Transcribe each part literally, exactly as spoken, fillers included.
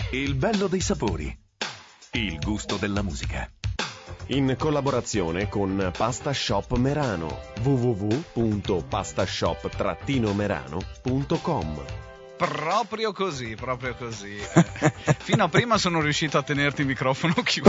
Il bello dei sapori. Il gusto della musica. In collaborazione con Pasta Shop Merano. w w w punto pastashop merano punto com. Proprio così, proprio così. Eh, fino a prima sono riuscito a tenerti il microfono chiuso.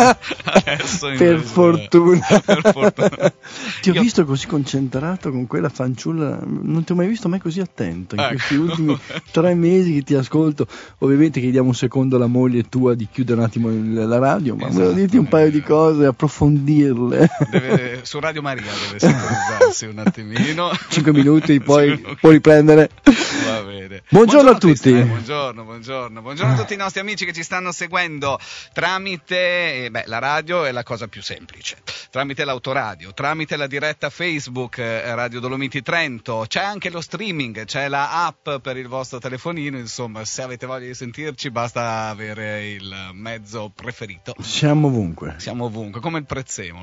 Adesso per invece, fortuna. per fortuna. Ti ho Io... visto così concentrato con quella fanciulla, non ti ho mai visto mai così attento in ecco. questi ultimi tre mesi che ti ascolto. Ovviamente chiediamo un secondo alla moglie tua di chiudere un attimo la radio, ma esatto, volevo dirti un paio di cose, approfondirle. Deve, su Radio Maria deve sintonizzarsi un attimino. Cinque minuti, poi Cinque... puoi riprendere. Va bene. Buongiorno, buongiorno a tutti. Eh, buongiorno, buongiorno, buongiorno a tutti i nostri amici che ci stanno seguendo tramite eh, beh, la radio è la cosa più semplice, tramite l'autoradio, tramite la diretta Facebook eh, Radio Dolomiti Trento, c'è anche lo streaming, c'è la app per il vostro telefonino, insomma, se avete voglia di sentirci basta avere il mezzo preferito. Siamo ovunque. Siamo ovunque, come il prezzemolo.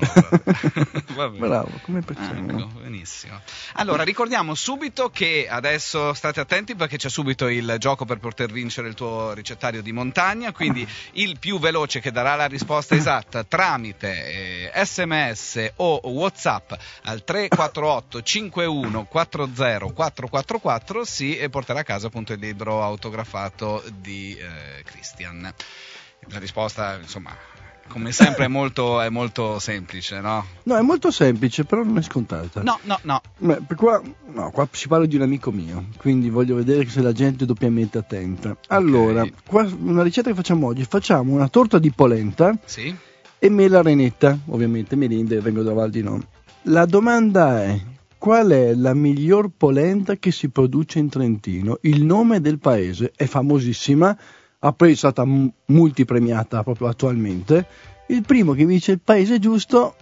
Va bene. Bravo, come il prezzemolo. Ecco, benissimo. Allora, ricordiamo subito che adesso state attenti perché c'è subito il gioco per poter vincere il tuo ricettario di montagna, quindi il più veloce che darà la risposta esatta tramite eh, sms o WhatsApp al tre quattro otto cinque uno quattro zero quattro quattro quattro si e porterà a casa appunto il libro autografato di eh, Christian. La risposta, insomma, come sempre è molto, è molto semplice, no? No, è molto semplice, però non è scontata. No, no, no. Beh, qua, no, qua si parla di un amico mio, quindi voglio vedere se la gente è doppiamente attenta. Allora, okay. Qua una ricetta che facciamo oggi, facciamo una torta di polenta sì. e mela renetta, ovviamente merende, vengo da Val di No. La domanda è: qual è la miglior polenta che si produce in Trentino? Il nome del paese è famosissima, è stata m- multipremiata proprio attualmente. Il primo che mi dice il paese giusto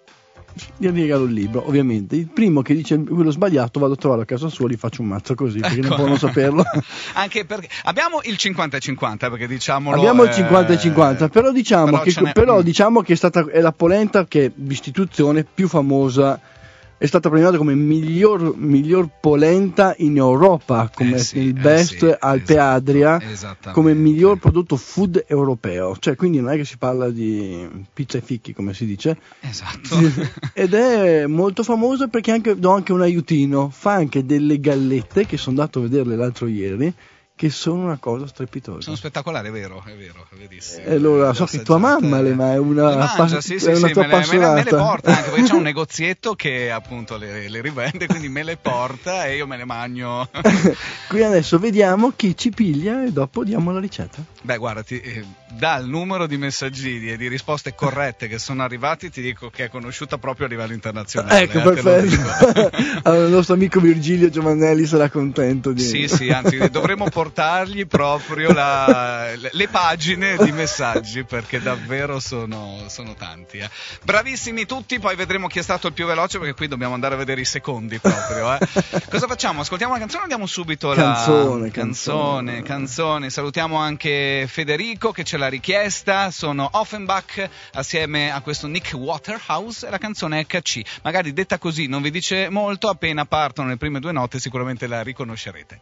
gli regalo il libro, ovviamente. Il primo che dice quello sbagliato vado a trovarlo a casa sua, gli faccio un mazzo così, perché ecco. non possono saperlo. Anche perché abbiamo il cinquanta e cinquanta, perché diciamolo abbiamo il eh... cinquanta e cinquanta, però diciamo però che però diciamo che è stata è la polenta che d'istituzione più famosa, è stata premiata come miglior, miglior polenta in Europa, come eh sì, il Best eh sì, Alpe esatto, Adria, come miglior prodotto food europeo. Cioè, quindi non è che si parla di pizza e fichi, come si dice. Esatto. Ed è molto famosa perché anche, do anche un aiutino, fa anche delle gallette, che sono andato a vederle l'altro ieri, che sono una cosa strepitosa. Sono spettacolari, è vero, è vero, è verissimo. E allora so che tua mamma le ma è una, le mangia, pa- sì, sì, è una sì, tua me, le, appassionata. me, le, me le porta anche perché c'è un negozietto che appunto le, le rivende, quindi me le porta e io me le mangio. Qui adesso vediamo chi ci piglia e dopo diamo la ricetta. Beh, guarda, ti, eh, dal numero di messaggini e di risposte corrette che sono arrivati ti dico che è conosciuta proprio a livello internazionale. Ecco, eh, perfetto. Allora, il nostro amico Virgilio Giovannelli sarà contento di... Sì, sì, anzi dovremmo portargli proprio la, le pagine di messaggi, perché davvero sono, sono tanti. Eh. Bravissimi tutti, poi vedremo chi è stato il più veloce, perché qui dobbiamo andare a vedere i secondi proprio. Eh. Cosa facciamo? Ascoltiamo la canzone o andiamo subito alla canzone, canzone, canzone. Salutiamo anche Federico che ce l'ha richiesta, sono Offenbach assieme a questo Nick Waterhouse e la canzone è H C. Magari detta così non vi dice molto, appena partono le prime due note sicuramente la riconoscerete.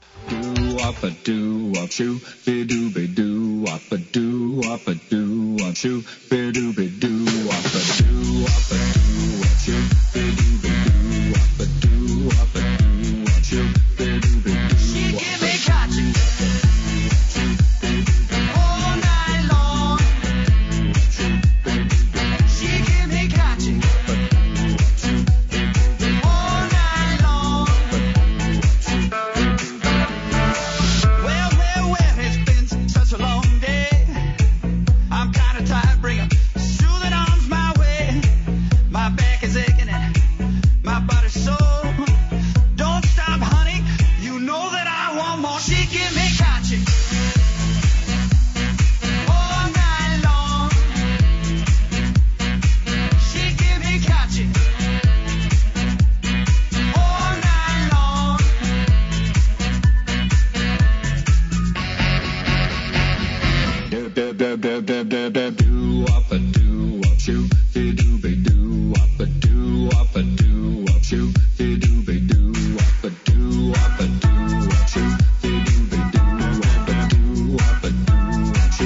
Do up shoo, be do be do up a do up a do up shoo, be do be do up a do up a do up shoo, be do be do up a do up a do up shoo, be do be do. She give me catching all night long. She give me catching all night long. Well, well, well, it's been such a long day. I'm kinda tired, bring a soothing arms my way. My back is aching and my body's sore. Don't stop, honey, you know that I want more. She give me catching all night long. She give me catching all night long. Do do do do do do do do up a do up shoo, be do be do up a do up a do up shoo, be do be do up a do up a do up shoo, be do be do up a do up a do up shoo.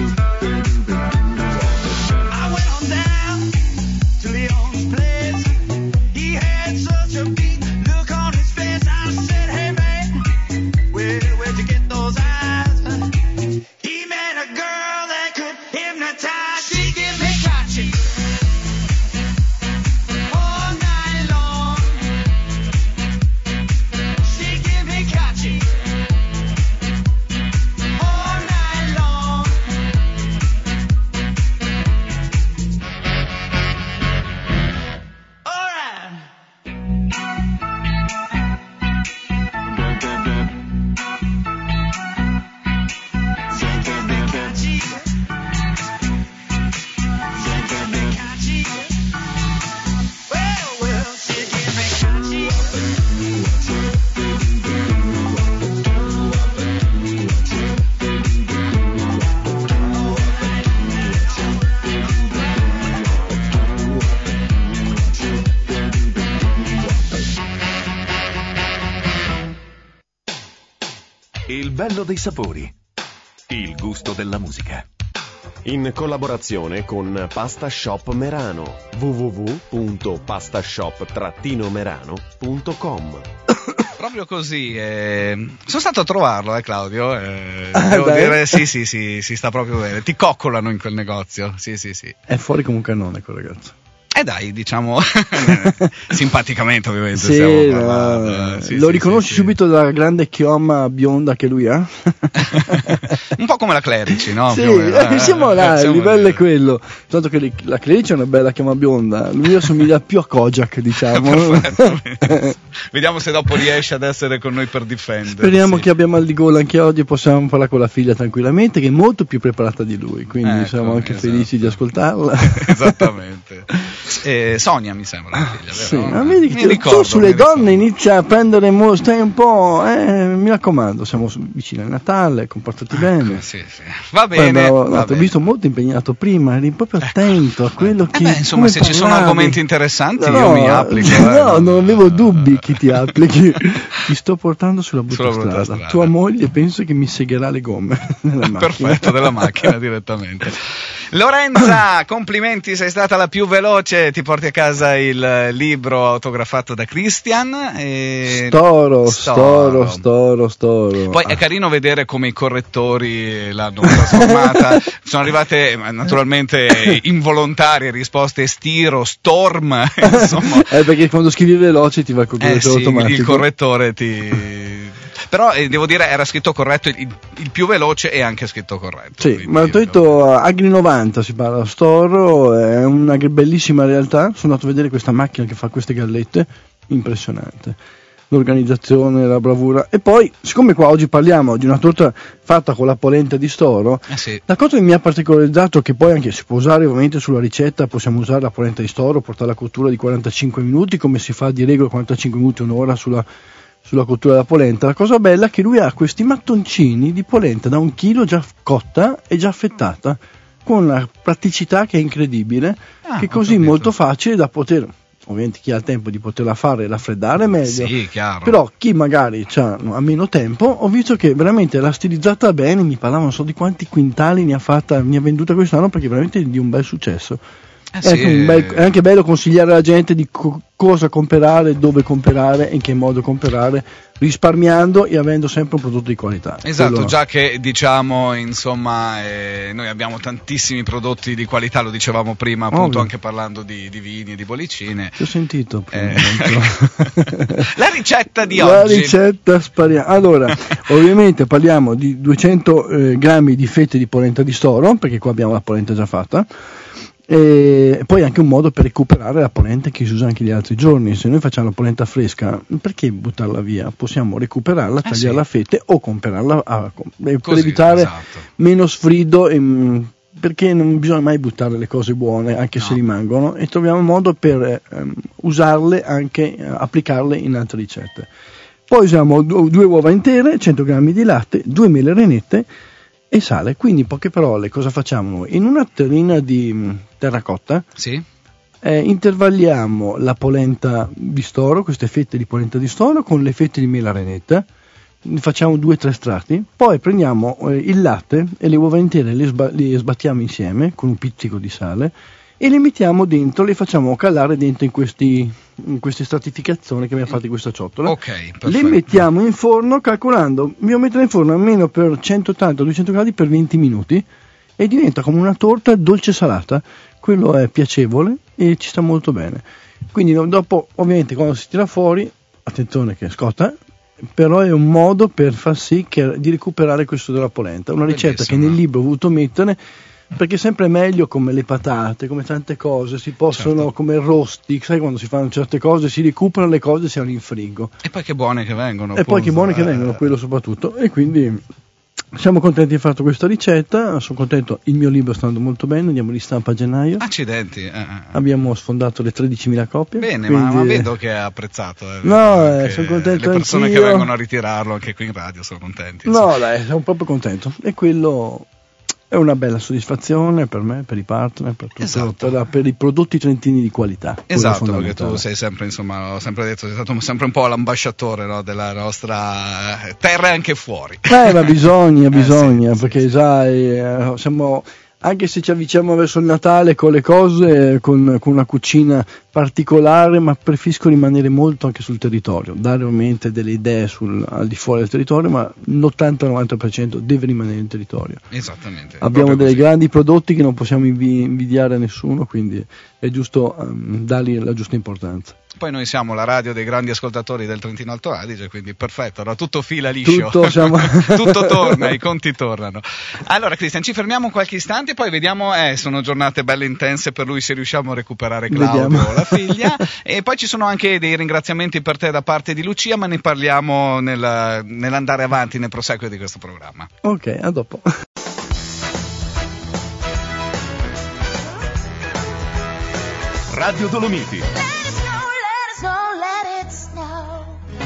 bello dei sapori. Il gusto della musica. In collaborazione con Pasta Shop Merano. w w w punto pastashop merano punto com. Proprio così, eh, sono stato a trovarlo, eh Claudio, eh, Ah, devo dai. dire, sì sì sì, si sta proprio bene, ti coccolano in quel negozio, sì sì sì. È fuori come un cannone quel ragazzo. E dai, diciamo, simpaticamente ovviamente Sì, stiamo no, parlando. eh, sì, lo sì, riconosci sì, sì. subito dalla grande chioma bionda che lui ha? Un po' come la Clerici, no? Sì, Più o meno, eh, eh, siamo là, il siamo livello lì. è quello. Tanto che le- la Clerici è una bella chioma bionda, lui assomiglia più a Kojak, diciamo. Perfetto. Vediamo se dopo riesce ad essere con noi per difendere. Speriamo che abbia mal di gola anche oggi e possiamo parlare con la figlia tranquillamente, che è molto più preparata di lui, quindi Ecco, siamo anche esatto. felici di ascoltarla. Esattamente. Eh, Sonia mi sembra la figlia, Sì, vero? ma vedi Mi che tu ricordo, sulle mi ricordo. donne inizia a prendere mo- stai un po', eh, mi raccomando, siamo su- vicini al Natale, comportati bene. Sì, sì. Va Poi bene. abbiamo- va no, ti ho bene. visto molto impegnato prima, eri proprio attento a quello Eh che beh, insomma, come se ci sono parlavi. argomenti interessanti No, io mi applico. eh, No, non avevo dubbi che ti applichi. Ti sto portando sulla brutta, Sulla brutta strada. strada. Tua moglie penso che mi segherà le gomme nella macchina. Perfetto, della macchina direttamente. Lorenza, complimenti, sei stata la più veloce, ti porti a casa il libro autografato da Christian. E... Storo, storo, storo, storo. Poi è carino vedere come i correttori l'hanno trasformata. Sono arrivate eh, naturalmente involontarie risposte stiro, storm, insomma. Eh, perché quando scrivi veloce ti va col Eh correttore sì, automatico. il correttore ti... Però eh, devo dire era scritto corretto, il, il più veloce è anche scritto corretto. Sì, quindi- ma ho detto Agri novanta si parla, Storo, è una bellissima realtà, sono andato a vedere questa macchina che fa queste gallette, impressionante, l'organizzazione, la bravura, e poi siccome qua oggi parliamo di una torta fatta con la polenta di Storo, Eh sì. la cosa che mi ha particolarizzato, che poi anche si può usare ovviamente sulla ricetta, possiamo usare la polenta di Storo, portare la cottura di quarantacinque minuti, come si fa di regola quarantacinque minuti, un'ora sulla sulla cottura della polenta. La cosa bella è che lui ha questi mattoncini di polenta da un chilo già cotta e già affettata, con una praticità che è incredibile, Ah, che è ho così capito. molto facile da poter, ovviamente chi ha il tempo di poterla fare e raffreddare è meglio. Sì, chiaro. Però chi magari c'ha, ha meno tempo, ho visto che veramente l'ha stilizzata bene, mi parlavano non so di quanti quintali ne ha fatta, ne ha venduta quest'anno, perché veramente è di un bel successo. Eh È, sì, anche un bel- è anche bello consigliare alla gente di co- cosa comprare, dove comprare e in che modo comprare, risparmiando e avendo sempre un prodotto di qualità. Esatto, Quello- già che diciamo, insomma, eh, noi abbiamo tantissimi prodotti di qualità, lo dicevamo prima, appunto, Ovvio. anche parlando di, di vini e di bollicine. Ti ho sentito prima, Eh, dentro. La ricetta di La oggi. ricetta spariamo. Allora, ovviamente parliamo di duecento eh, grammi di fette di polenta di Storo, perché qua abbiamo la polenta già fatta. E poi anche un modo per recuperare la polenta che si usa anche gli altri giorni. Se noi facciamo la polenta fresca, perché buttarla via? Possiamo recuperarla, Eh tagliarla a sì. fette o comprarla a- per Così, evitare esatto. meno sfrido e, mm, perché non bisogna mai buttare le cose buone anche se No. rimangono, e troviamo un modo per ehm, usarle anche, eh, applicarle in altre ricette. Poi usiamo du- due uova intere, cento grammi di latte, due mele renette e sale. Quindi in poche parole cosa facciamo noi? In una terrina di mm, terracotta Sì? eh, intervalliamo la polenta di Storo, queste fette di polenta di Storo con le fette di mela renetta, ne facciamo due o tre strati, poi prendiamo eh, il latte e le uova intere, le, sba- le sbattiamo insieme con un pizzico di sale e le mettiamo dentro, le facciamo calare dentro in, questi, in queste stratificazioni che abbiamo fatto in questa ciotola. Ok, perfetto. Le mettiamo in forno calcolando, dobbiamo mettere in forno almeno per centottanta duecento gradi per venti minuti e diventa come una torta dolce salata. Quello è piacevole e ci sta molto bene. Quindi no, dopo ovviamente quando si tira fuori, attenzione che scotta, però è un modo per far sì che, di recuperare questo della polenta. Una ricetta che Bellissimo. nel libro ho voluto mettere, perché è sempre meglio, come le patate, come tante cose, si possono, Certo. come il rosti, sai quando si fanno certe cose, si recuperano le cose, si hanno in frigo. E poi che buone che vengono. E poi che appunto, buone che eh. vengono, quello soprattutto. E quindi siamo contenti di aver fatto questa ricetta, sono contento, il mio libro sta andando molto bene, andiamo di stampa a gennaio. Accidenti. eh, eh. Abbiamo sfondato le tredicimila copie. Bene, quindi- ma, ma vedo che ha apprezzato. eh. No, Anche eh, sono contento le persone anch'io. che vengono a ritirarlo anche qui in radio sono contenti. insomma. No, dai, sono proprio contento. E quello È una bella soddisfazione per me, per i partner, per, tutto, Esatto. per, la- per i prodotti trentini di qualità. Quello è Esatto, perché fondamentale. tu sei sempre, insomma, ho sempre detto, sei stato sempre un po' l'ambasciatore, no, della nostra eh, terra e anche fuori. Eh, ma bisogna, Eh, bisogna, sì, perché sì, sì. sai, eh, siamo, anche se ci avviciniamo verso il Natale con le cose, eh, con, con una cucina particolare, ma preferisco rimanere molto anche sul territorio, dare ovviamente delle idee sul, al di fuori del territorio, ma l'ottanta novanta per cento deve rimanere in territorio. Esattamente. Abbiamo proprio dei così. grandi prodotti che non possiamo invi- invidiare a nessuno, quindi è giusto um, dargli la giusta importanza. Poi noi siamo la radio dei grandi ascoltatori del Trentino Alto Adige, quindi perfetto, allora tutto fila liscio, Tutto, siamo- tutto torna, i conti tornano. Allora Cristian, ci fermiamo qualche istante, poi vediamo, eh, sono giornate belle intense per lui, se riusciamo a recuperare Claudio, Vediamo. la figlia, e poi ci sono anche dei ringraziamenti per te da parte di Lucia, ma ne parliamo nel- nell'andare avanti, nel proseguo di questo programma. Ok, a dopo. Radio Dolomiti. Let it snow, let it snow, let it snow.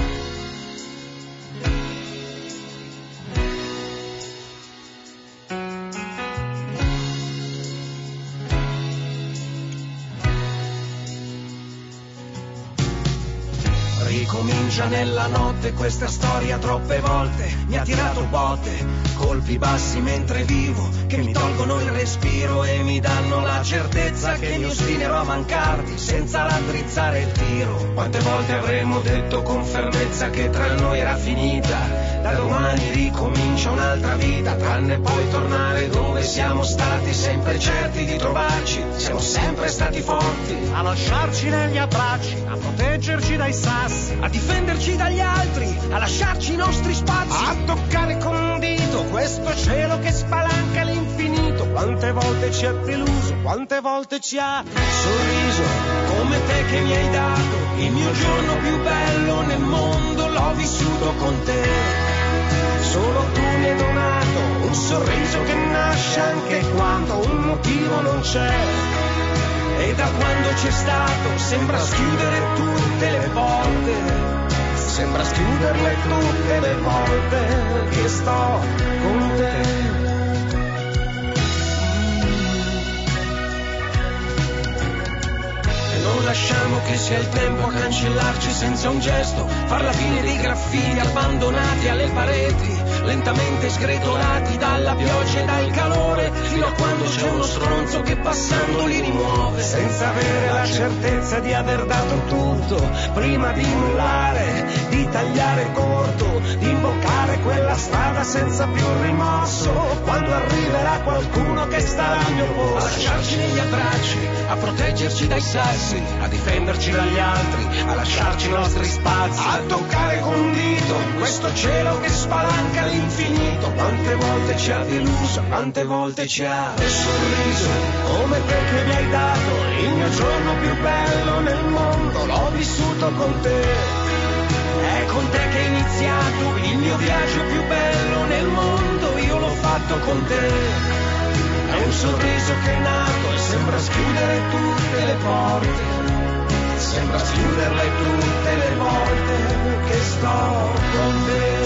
Ricomincia nella notte questa storia troppe volte, mi ha tirato botte, colpi bassi mentre vivo, che mi tolgono il respiro e mi danno la certezza che mi ostinerò a mancarti senza raddrizzare il tiro. Quante volte avremmo detto con fermezza che tra noi era finita, da domani ricomincia un'altra vita, tranne poi tornare dove siamo stati, sempre certi di trovarci, siamo sempre stati forti, A lasciarci negli abbracci, a proteggerci dai sassi, a difenderci dagli altri, a lasciarci i nostri spazi, a toccare con un dito questo cielo che spalanca l'infinito. Quante volte ci ha deluso, quante volte ci ha sorriso come te che mi hai dato il mio giorno più bello nel mondo, l'ho vissuto con te. Solo tu mi hai donato un sorriso che nasce anche quando un motivo non c'è. E da quando c'è stato sembra schiudere tutte le porte, sembra schiuderle tutte le volte che sto con te. Non lasciamo che sia il tempo a cancellarci senza un gesto, far la fine dei graffiti abbandonati alle pareti, lentamente sgretolati dalla pioggia e dal calore, fino a quando c'è uno stronzo che passando li rimuove, senza avere la certezza di aver dato tutto, prima di mollare, di tagliare corto, di imboccare quella strada senza più rimorso, quando arriverà qualcuno che starà al mio a posto. lasciarci negli abbracci, a proteggerci dai sassi, A difenderci dagli altri, a lasciarci i nostri spazi, a toccare con un dito questo cielo che spalanca l'infinito. quante volte ci ha deluso, quante volte ci ha Sorriso come te che mi hai dato il mio giorno più bello nel mondo, l'ho vissuto con te. è con te che è iniziato il mio viaggio più bello nel mondo, io l'ho fatto con te. È un sorriso che è nato e sembra schiudere tutte le porte, sembra schiuderle tutte le volte che sto con te.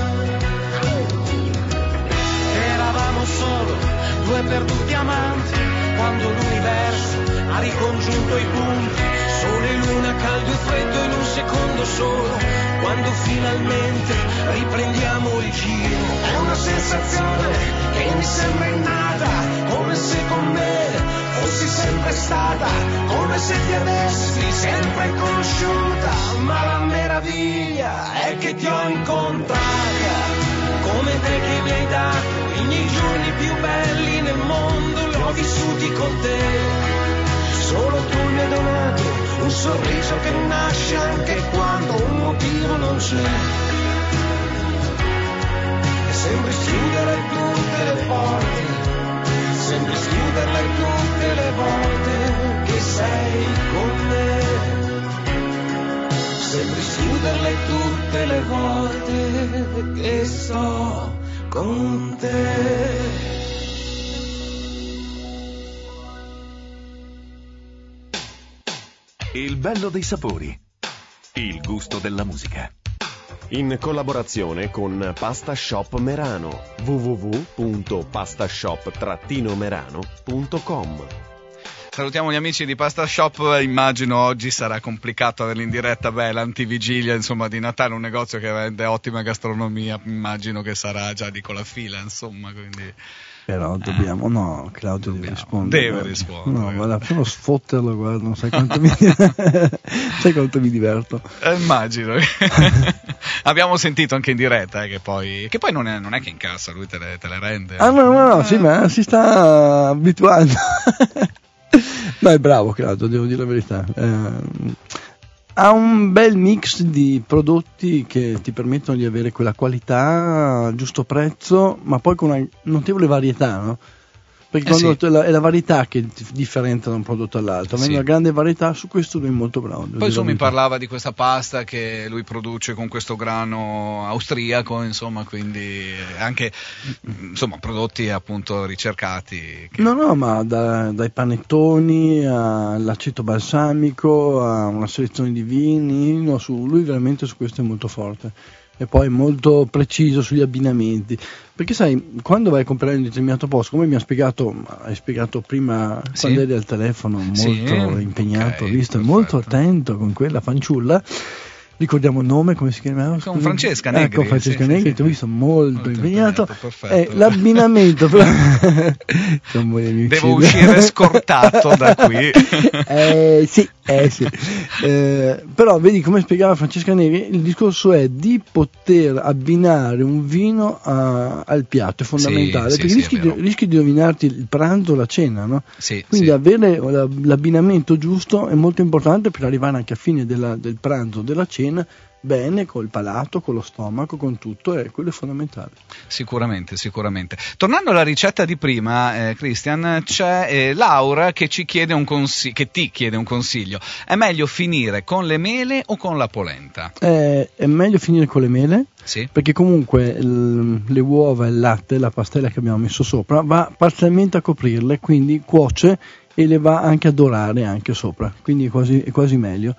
Eravamo solo due perduti amanti, quando l'universo ha ricongiunto i punti, sole e luna, caldo e freddo in un secondo solo, quando finalmente riprendiamo il giro. È una sensazione che mi sembra innata, come se con me fossi sempre stata, come se ti avessi sempre conosciuta, ma la meraviglia è che ti ho incontrata. Come te che mi hai dato i miei giorni più belli nel mondo, li ho vissuti con te. Solo tu mi hai donato un sorriso che nasce anche quando un motivo non c'è, e sembri schiudere tutte le porte, sembri schiuderle tutte le volte che sei con me, sembri schiuderle tutte le volte che sto con te. Il bello dei sapori. Il gusto della musica. in collaborazione con Pasta Shop Merano. w w w punto pasta shop merano punto com. Salutiamo gli amici di Pasta Shop, immagino oggi sarà complicato averli in diretta, beh, l'antivigilia insomma di Natale, un negozio che vende ottima gastronomia, immagino che sarà già di con la fila, insomma, quindi... Però dobbiamo, no, Claudio dobbiamo, deve rispondere. Deve rispondere. No, guarda, solo sfotterlo, guarda, non sai quanto mi, sai quanto mi diverto. Eh, immagino. Abbiamo sentito anche in diretta eh, che poi che poi non è, non è che incassa, lui te le, te le rende. Ah, no, no, no, sì, ma si sta abituando. No, è bravo Claudio, devo dire la verità. Eh, ha un bel mix di prodotti che ti permettono di avere quella qualità, giusto prezzo, ma poi con una notevole varietà, no? Perché Eh quando sì. è, la, è la varietà che ti differenzia da un prodotto all'altro. Avendo Sì. una grande varietà, su questo lui è molto bravo. devo Poi dire su la mi verità. parlava di questa pasta che lui produce con questo grano austriaco, insomma, quindi anche insomma prodotti appunto ricercati. Che... No, no, ma da- dai panettoni all'aceto balsamico a una selezione di vini, no, su, lui veramente su questo è molto forte. E poi molto preciso sugli abbinamenti, perché sai, quando vai a comprare un determinato posto, come mi ha spiegato, hai spiegato prima Sì. quando eri al telefono, molto Sì, impegnato, ok, visto, perfetto. molto attento con quella fanciulla. Ricordiamo il nome, come si chiamava? Con Francesca Negri, Ecco, Francesca sì, Negri, sì, ti ho sì. visto molto, Molto impegnato. impegnato, perfetto. Eh, l'abbinamento, però... Insomma, mi Devo uccide. uscire scortato da qui. eh, sì, eh, sì. Eh, però vedi come spiegava Francesca Negri, il discorso è di poter abbinare un vino a- al piatto, è fondamentale, Sì, sì, perché sì, rischi, è di, vero. rischi di rovinarti il pranzo o la cena, no? Sì, Quindi sì. avere la- l'abbinamento giusto è molto importante per arrivare anche a fine della- del pranzo o della cena bene, col palato, con lo stomaco, con tutto, e quello è fondamentale. Sicuramente, sicuramente. Tornando alla ricetta di prima, eh, Christian, c'è eh, Laura che ci chiede un consiglio, che ti chiede un consiglio. È meglio finire con le mele o con la polenta? Eh, è meglio finire con le mele, Sì. perché comunque il- le uova, il latte, la pastella che abbiamo messo sopra va parzialmente a coprirle, quindi cuoce e le va anche a dorare anche sopra, quindi è quasi, è quasi meglio.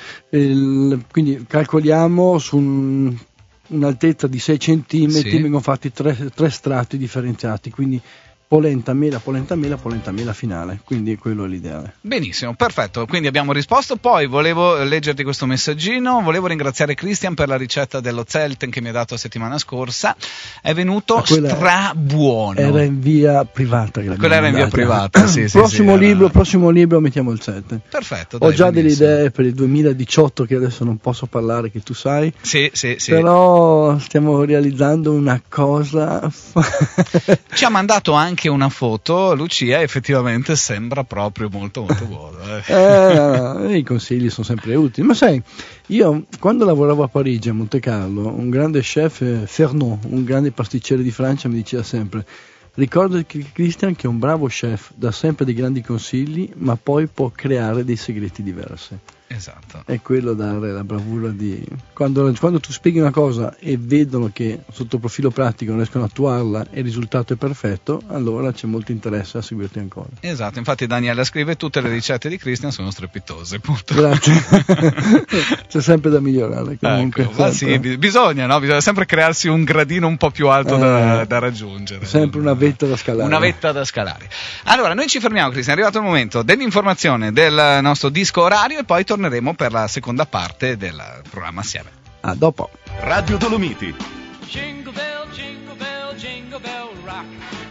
Il- quindi calcoliamo su un- un'altezza di sei centimetri, Sì. vengono fatti tre, tre strati differenziati, quindi polenta mela, polenta mela, polenta mela finale, quindi quello è l'ideale. Benissimo, perfetto, quindi abbiamo risposto. Poi volevo eh, leggerti questo messaggino, volevo ringraziare Christian per la ricetta dello Zelten che mi ha dato la settimana scorsa, è venuto Ah, quella strabuono. Era in via privata. che l'abbiamo Quella era in via mandata. privata, sì, sì, prossimo sì, libro, era- prossimo libro mettiamo il sette. Perfetto, Ho dai, già benissimo. delle idee per il duemiladiciotto che adesso non posso parlare, che tu sai, Sì, sì, sì. però stiamo realizzando una cosa. Ci ha mandato anche una foto, Lucia, effettivamente sembra proprio molto molto buono. eh. Eh, no, no, i consigli sono sempre utili, ma sai, io quando lavoravo a Parigi, a Monte Carlo, un grande chef, eh, Fernand, un grande pasticcere di Francia, mi diceva sempre: ricorda che Christian che è un bravo chef, dà sempre dei grandi consigli, ma poi può creare dei segreti diversi. Esatto. È quello dare la bravura di quando, quando tu spieghi una cosa e vedono che sotto profilo pratico riescono a attuarla e il risultato è perfetto, allora c'è molto interesse a seguirti ancora. Esatto, infatti Daniela scrive: tutte le ricette di Christian sono strepitose, punto. Grazie. C'è sempre da migliorare comunque. Ecco, ma sì, sempre. bi- bisogna, no? Bisogna sempre crearsi un gradino un po' più alto da, Eh, da raggiungere. sempre una vetta da scalare. Una vetta da scalare. Allora, noi ci fermiamo, Christian, è arrivato il momento dell'informazione del nostro disco orario e poi torneremo per la seconda parte del programma assieme. A dopo. Radio Dolomiti. Jingle bell, jingle bell, jingle bell rock.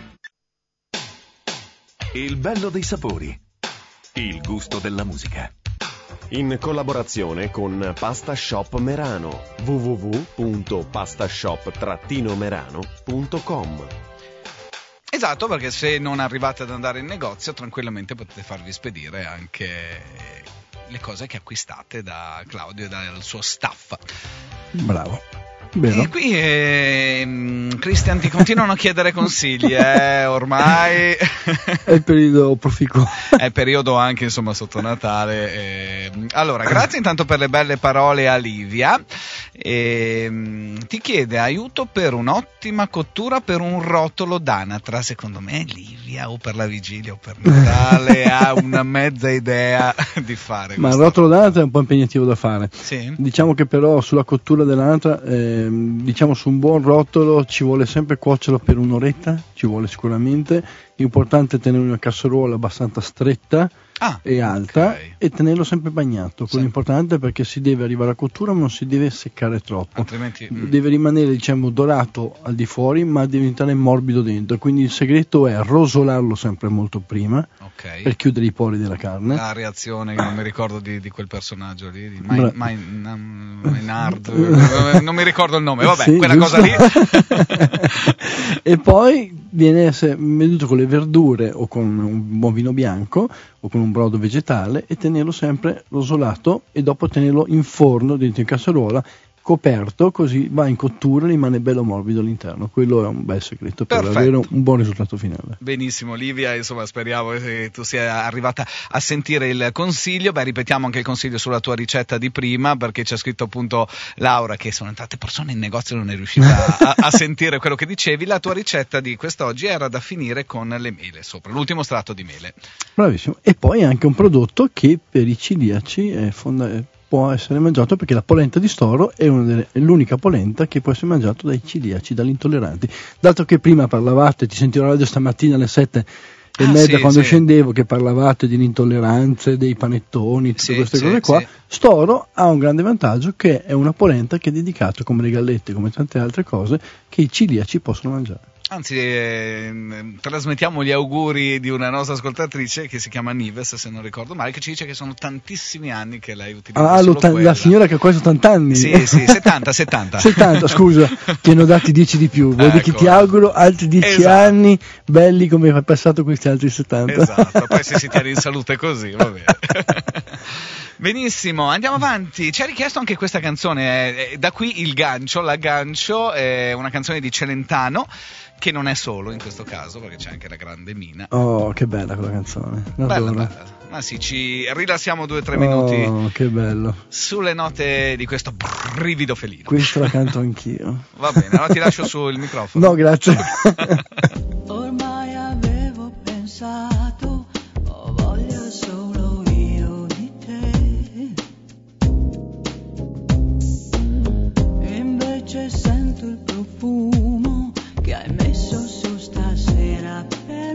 Il bello dei sapori. Il gusto della musica. In collaborazione con Pasta Shop Merano. w w w punto pasta shop merano punto com. Esatto, perché se non arrivate ad andare in negozio, tranquillamente potete farvi spedire anche le cose che acquistate da Claudio e dal suo staff. Bravo. Vero. E qui eh, Christian ti continuano a chiedere consigli, eh, ormai è il periodo proficuo. È periodo anche insomma sotto Natale. Eh. Allora, grazie intanto per le belle parole a Livia. Eh, ti chiede aiuto per un'ottima cottura per un rotolo d'anatra. Secondo me Livia o per la vigilia o per Natale ha una mezza idea di fare. Ma il rotolo d'anatra è un po' impegnativo da fare. Sì. Diciamo che però sulla cottura dell'anatra, eh, diciamo su un buon rotolo ci vuole sempre cuocerlo per un'oretta, ci vuole sicuramente. Importante tenere una casseruola abbastanza stretta ah, e alta, okay. e tenerlo sempre bagnato. Quello sì. importante, perché si deve arrivare a cottura ma non si deve seccare troppo, altrimenti mm. deve rimanere diciamo dorato al di fuori ma deve diventare morbido dentro. Quindi il segreto è rosolarlo sempre molto prima, okay. per chiudere i pori della carne. La reazione che non mi ricordo di, di quel personaggio lì, di Bra- Maynard, non mi ricordo il nome, vabbè, sì, quella giusto. cosa lì. E poi viene venduto con le verdure o con un buon vino bianco o con un brodo vegetale, e tenerlo sempre rosolato e dopo tenerlo in forno dentro in casseruola coperto, così va in cottura e rimane bello morbido all'interno. Quello è un bel segreto per Perfetto. avere un buon risultato finale. Benissimo Livia, insomma speriamo che tu sia arrivata a sentire il consiglio. Beh, ripetiamo anche il consiglio sulla tua ricetta di prima, perché c'è scritto appunto Laura che sono entrate persone in negozio e non è riuscita a, a sentire quello che dicevi. La tua ricetta di quest'oggi era da finire con le mele sopra, l'ultimo strato di mele. Bravissimo. E poi anche un prodotto che per i celiaci è fondamentale, può essere mangiato, perché la polenta di storo è, una delle, è l'unica polenta che può essere mangiata dai celiaci, dagli intolleranti. Dato che prima parlavate, ti sentivo la radio stamattina alle sette e ah, mezza sì, quando sì. scendevo, che parlavate di intolleranze, dei panettoni, tutte sì, queste sì, cose qua, sì. Storo ha un grande vantaggio, che è una polenta che è dedicata, come le gallette, come tante altre cose, che i celiaci possono mangiare. Anzi, eh, trasmettiamo gli auguri di una nostra ascoltatrice che si chiama Nives, se non ricordo male, che ci dice che sono tantissimi anni che lei utilizza Ah, solo quella. la signora che ha quasi ottanta anni. Sì, sì, settanta, settanta. settanta, scusa, ti hanno dati dieci di più. Vuol dire che Ecco. ti auguro altri dieci Esatto. anni belli come hai passato questi altri settanta. Esatto, poi se si tiene in salute così, va bene. Benissimo, andiamo avanti. Ci ha richiesto anche questa canzone, eh, da qui il gancio, l'aggancio, è una canzone di Celentano, che non è solo in questo caso, perché c'è anche la grande Mina. Oh, che bella quella canzone. Bella, L'adoro. bella. Ma sì, ci rilassiamo due o tre minuti Oh, che bello. sulle note di questo brivido felino. Questa la canto anch'io. Va bene, allora ti lascio su il microfono. No, grazie. Ormai avevo pensato, ho voglia solo io di te. Invece sento il profumo che hai messo su stasera per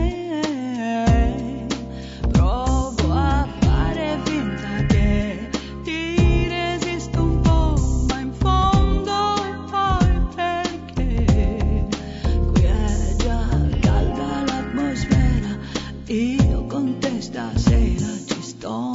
me. Provo a fare finta che ti resisto un po', ma in fondo poi perché qui è già calda l'atmosfera, io con te stasera ci sto.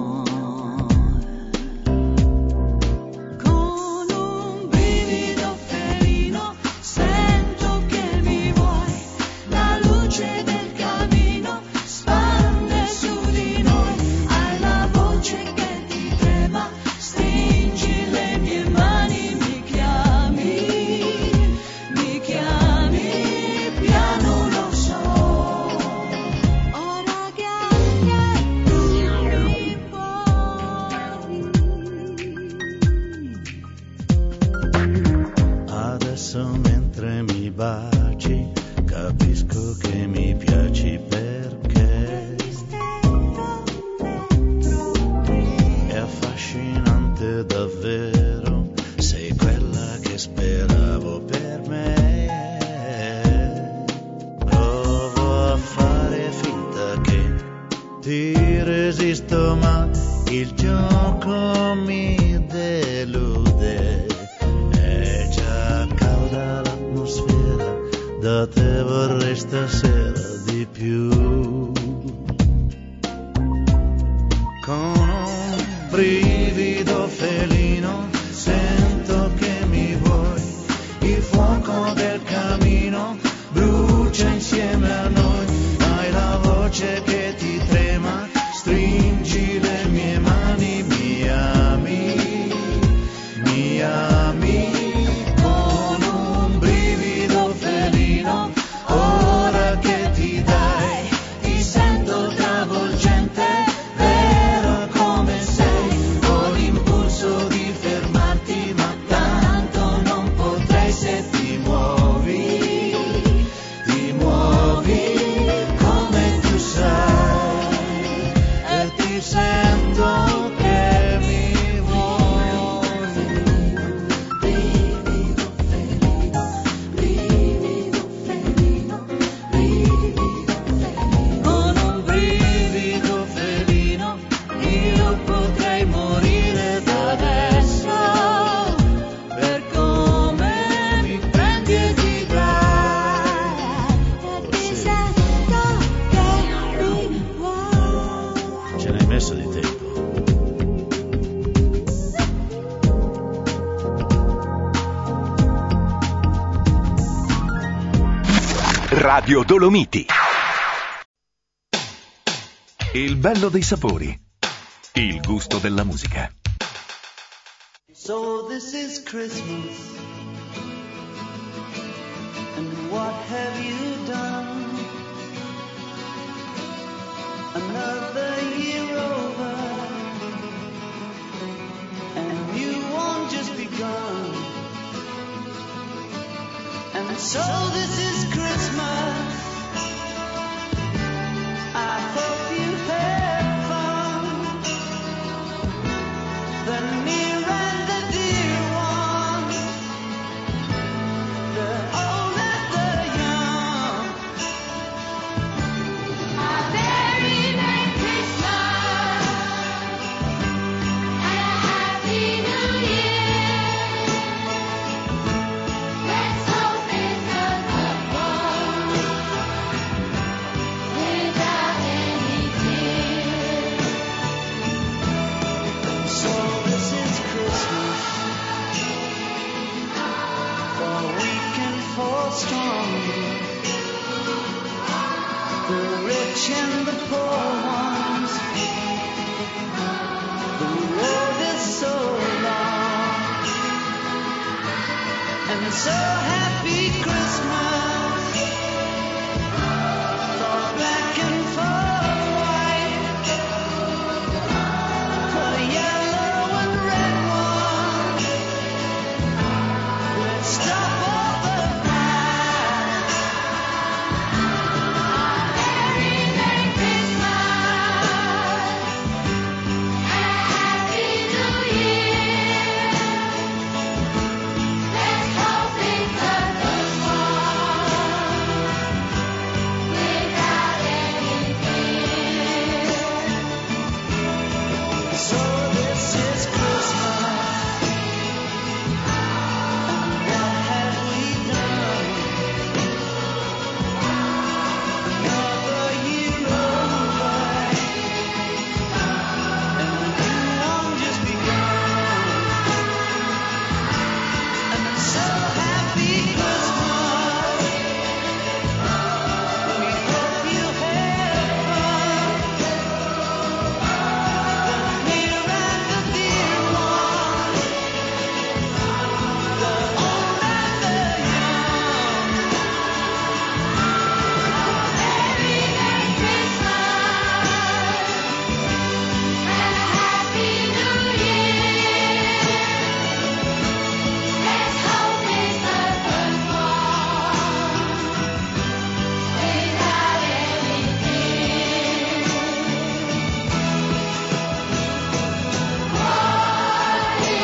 Con un brivido felino sento che mi vuoi, la luce del camino spande su di noi, hai la voce che ti trema, stringi le mie mani, mi chiami, mi chiami, piano lo so, ora che anche tu mi vuoi. Adesso mentre mi baci capisco che mi piaci perché è affascinante davvero, sei quella che speravo per me. Provo a fare finta che ti resisto, ma il gioco mi delude. È già calda l'atmosfera, da te vorrei stasera di più. Con un brivido felino sento che mi vuoi, il fuoco del camino brucia insieme a noi, hai la voce che ti trema, stringi le mie mani, mi ami, mi ami, Radio Dolomiti. Il bello dei sapori. Il gusto della musica. So this is Christmas, and what have you done? Another year over, and you won't just begun. And so this is Christmas. I hope you had fun. The near and the dear ones, the old and the young. A very Merry Christmas and a Happy New Year. Let's hope it's a good one without any tears. So this is Christmas, for weak and for strong, the rich and the poor ones. The road is so long, and so happy Christmas, for black and for white, for the yellow and red ones. Let's stop all the fight. Very Merry Christmas and a Happy New Year. Let's hope it's a good one without any tears. So this is Christmas, and what have we done? Another year over, and the new one just begun. And so happy Christmas, we hope you had fun. The near and the dear ones, the old and the young. Very Merry Christmas and a Happy New Year. Let's hope it's a good one without any tears. What is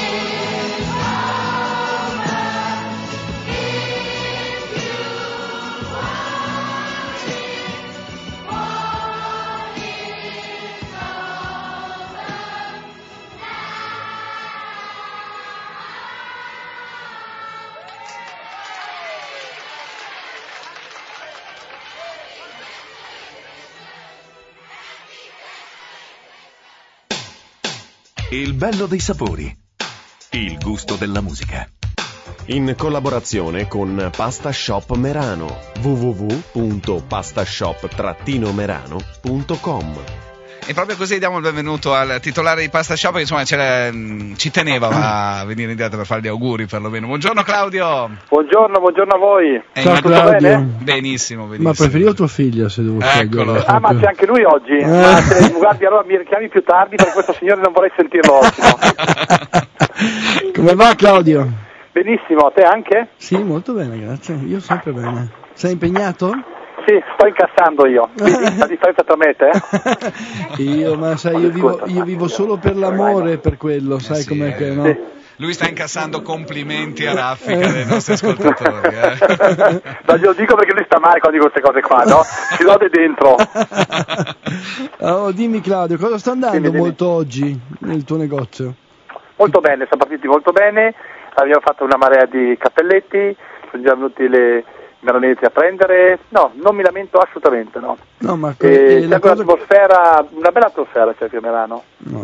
Il bello dei sapori. Il gusto della musica. In collaborazione con Pasta Shop Merano. w w w punto pastashop merano punto com. E proprio così diamo il benvenuto al titolare di Pasta Shop, che insomma ce l'è- mh, ci teneva a venire in diretta per fare gli auguri perlomeno. Buongiorno Claudio. Buongiorno, buongiorno a voi. È Ciao in- Claudio. bene? Benissimo, benissimo. Ma preferivo tua figlia se devo Eccolo. scegliere. Ah, ma c'è anche lui oggi. Eh. Ma se, guardi, allora mi richiami più tardi perché questo signore non vorrei sentirlo oggi. No? Come va Claudio? Benissimo, a te anche? Sì, molto bene, grazie. Io sempre bene. Sei impegnato? Sì, sto incassando io. Vedi la differenza tra me e te? Io, ma sai, io vivo, io vivo solo per l'amore e per quello, sai sì, com'è eh. che no? Sì. Lui sta incassando complimenti a raffica dei nostri ascoltatori. Eh. Ma glielo dico perché lui sta male quando dico queste cose qua, no? Si rode dentro. Oh, dimmi Claudio, cosa sta andando Dimmi, dimmi. molto oggi nel tuo negozio? Molto bene, siamo partiti molto bene. Abbiamo fatto una marea di cappelletti, sono già venuti le milanesi a prendere. No, non mi lamento assolutamente, no. No, ma E eh, c'è la anche cosa... un'atmosfera, una bella atmosfera c'è qui a Milano. No.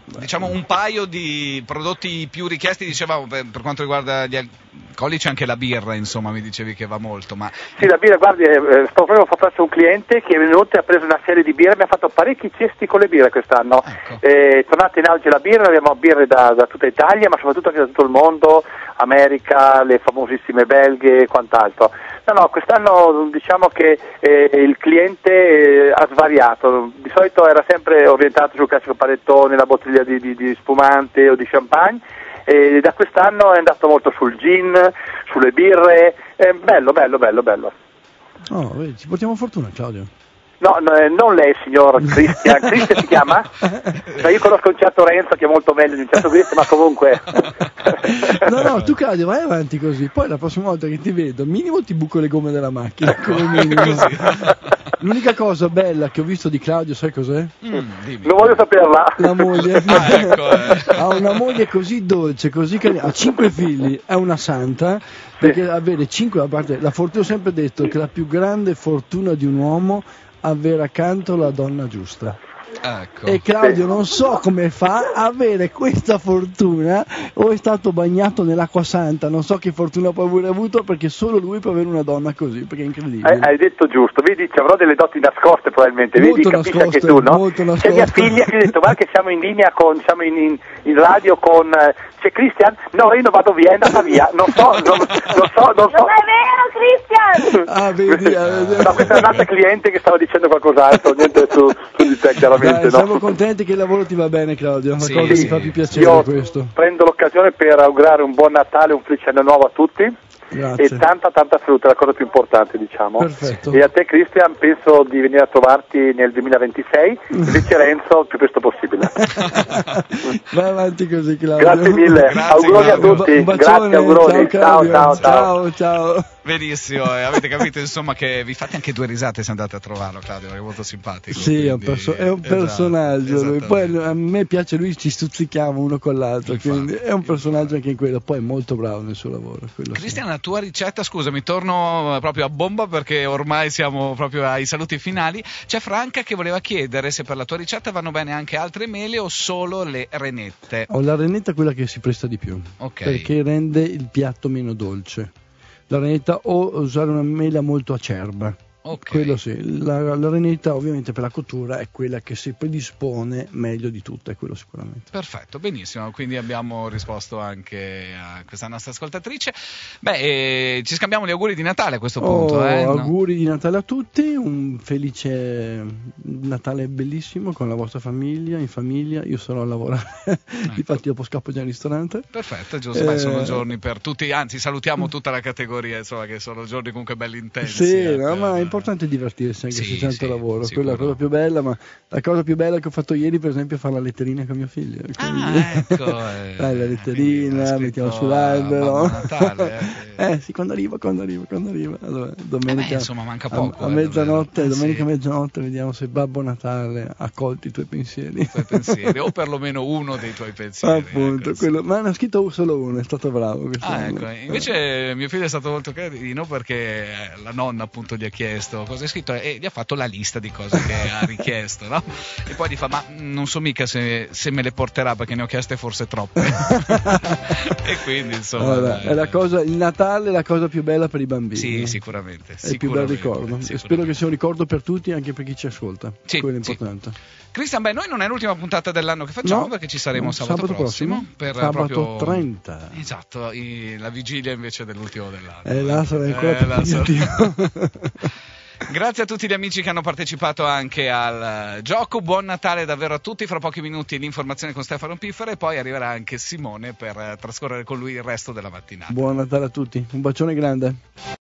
Diciamo un paio di prodotti più richiesti, dicevamo, per, per quanto riguarda gli alcolici, anche la birra, insomma, mi dicevi che va molto. Ma sì, la birra, guardi, eh, sto proprio facendo un cliente che è venuto e ha preso una serie di birre, mi ha fatto parecchi cesti con le birre quest'anno. Ecco. È tornata in auge la birra, abbiamo birre da, da tutta Italia, ma soprattutto anche da tutto il mondo, America, le famosissime belghe e quant'altro. No, no, quest'anno diciamo che eh, il cliente eh, ha svariato, di solito era sempre orientato sul classico panettone, la bottiglia di, di, di spumante o di champagne, e da quest'anno è andato molto sul gin, sulle birre, eh, bello, bello, bello, bello. Oh, vedi, ci portiamo fortuna, Claudio. No, no, eh, non lei, signor Cristian. Cristian si chiama? Cioè, io conosco un certo Renzo che è molto meglio di un certo Cristian, ma comunque... No, no, tu Claudio vai avanti così, poi la prossima volta che ti vedo, minimo ti buco le gomme della macchina, come minimo. L'unica cosa bella che ho visto di Claudio, sai cos'è? Mm, non voglio saperla. La moglie. Ah, ecco, eh. Ha una moglie così dolce, così carina, ha cinque figli, è una santa, perché sì. Avere cinque, a parte, la fortuna, ho sempre detto che la più grande fortuna di un uomo avere accanto la donna giusta. Ecco. E Claudio non so come fa a avere questa fortuna, o è stato bagnato nell'acqua santa, non so che fortuna può aver avuto, perché solo lui può avere una donna così, perché è incredibile. Hai, hai detto giusto, vedi, ci avrò delle doti nascoste probabilmente, molto vedi, capisci anche tu, no? C'è mia figlia che ha detto, guarda che siamo in linea con, siamo in, in, in radio con, c'è Cristian? No, io non vado via, è andata via, non so, non, non so, non so. Non è vero, Cristian! Ah, vedi, eh, no, questa è un'altra cliente che stava dicendo qualcos'altro, niente su, su di te, chiaramente. Dai, no? Siamo contenti che il lavoro ti va bene, Claudio, la sì, cosa sì. mi fa più piacere. Io questo. Prendo l'occasione per augurare un buon Natale, un felice anno nuovo a tutti. Grazie. E tanta tanta salute, la cosa più importante, diciamo. Perfetto. E a te, Cristian, penso di venire a trovarti nel duemilaventisei, invece Renzo il più presto possibile. Vai avanti così, Claudio. Grazie mille, Grazie, auguroni Claudio. a tutti. Un bacione, Grazie, auguroni. ciao, Ciao, ciao, ciao. ciao, ciao. Benissimo, e avete capito insomma che vi fate anche due risate se andate a trovarlo, Claudio, perché è molto simpatico. Sì, quindi... è un, perso- è un personaggio, esatto, lui. Poi a me piace lui, ci stuzzichiamo uno con l'altro, Infatti, quindi è un personaggio infatti. anche in quello, poi è molto bravo nel suo lavoro. Cristian, la tua ricetta, scusami, torno proprio a bomba perché ormai siamo proprio ai saluti finali. C'è Franca che voleva chiedere se per la tua ricetta vanno bene anche altre mele o solo le renette. Ho la renetta quella che si presta di più, Ok. perché rende il piatto meno dolce. La renetta, o usare una mela molto acerba. Ok. Quello sì, la, la renetta ovviamente per la cottura è quella che si predispone meglio di tutte, quello sicuramente. Perfetto, benissimo, quindi abbiamo risposto anche a questa nostra ascoltatrice. Beh, eh, ci scambiamo gli auguri di Natale a questo punto. Oh, eh? No? Auguri di Natale a tutti, un felice Natale bellissimo con la vostra famiglia, in famiglia, io sarò a lavorare, ecco. Difatti dopo scappo già al ristorante. Perfetto, giusto, eh, beh, sono giorni per tutti, anzi salutiamo tutta la categoria, insomma, che sono giorni comunque belli intensi. Sì, eh, no, per... ma è importante divertirsi anche sì, se c'è tanto sì, lavoro, sicuro. quella è la cosa più bella, ma la cosa più bella che ho fatto ieri per esempio è fare la letterina con mio figlio. Quindi... Ah, ecco. Eh, Dai, la letterina, mettiamo sull'albero. Natale, eh, eh sì, quando arriva, quando arriva, quando arriva. Allora, domenica, eh beh, insomma, manca poco. A, a eh, mezzanotte, davvero. domenica eh, sì. mezzanotte vediamo se Babbo Natale ha colto i tuoi pensieri. I tuoi pensieri, o perlomeno uno dei tuoi pensieri. Appunto, ecco, quello, sì. ma ne ha scritto solo uno, è stato bravo. Ah, ecco. Invece mio figlio è stato molto carino perché la nonna appunto gli ha chiesto cosa hai scritto e gli ha fatto la lista di cose che ha richiesto, no? E poi gli fa, ma non so mica se, se me le porterà perché ne ho chieste forse troppe. E quindi insomma allora, è la cosa, il Natale è la cosa più bella per i bambini. sì, no? sicuramente, è il più bel ricordo e spero che sia un ricordo per tutti, anche per chi ci ascolta. Sì, quello è sì. importante. Cristian, beh, noi non è l'ultima puntata dell'anno che facciamo, No, perché ci saremo no, sabato, sabato prossimo, prossimo, per sabato proprio trenta. Esatto, i- la vigilia invece dell'ultimo dell'anno. Eh, là sarà ancora Eh, più là sarà- impegnativo. Grazie a tutti gli amici che hanno partecipato anche al uh, gioco. Buon Natale davvero a tutti. Fra pochi minuti l'informazione con Stefano Piffera e poi arriverà anche Simone per uh, trascorrere con lui il resto della mattinata. Buon Natale a tutti, un bacione grande.